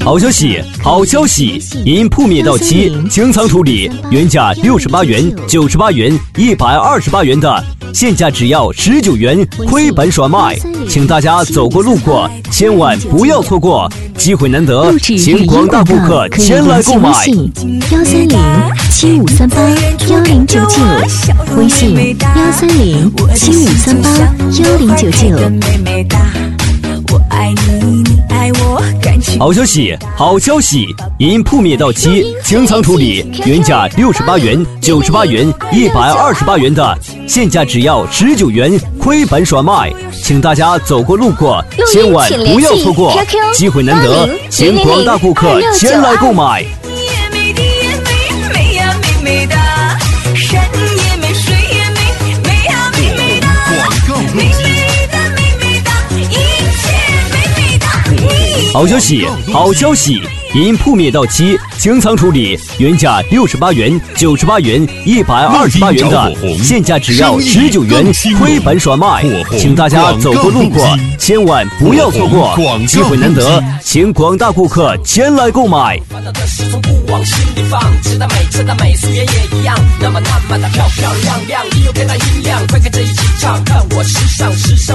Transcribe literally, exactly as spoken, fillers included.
好消息，好消息！因扑灭到期，清仓处理，原价六十八元、九十八元、一百二十八元的，现价只要十九元，亏本甩卖，请大家走过路过，千万不要错过，机会难得，请广大顾客前来购买。 幺三零七五三八幺零九九，微信幺三零七五三八幺零九九。 好消息，好消息！因扑灭到期，清仓处理，原价六十八元、九十八元、一百二十八元的，现价只要十九元，亏本甩卖，请大家走过路过，千万不要错过，机会难得，请广大顾客前来购买。好消息，好消息！因扑灭到期，清仓处理，原价六十八元、九十八元、一百二十八元的，现价只要十九元，亏本甩卖，请大家走过路过，千万不要错过，机会难得，请广大顾客前来购买。 往心里放，直到美，直到美，素颜也一样，那么那么的漂漂亮亮，你有别的音量，快跟着一起唱，看我时尚时尚。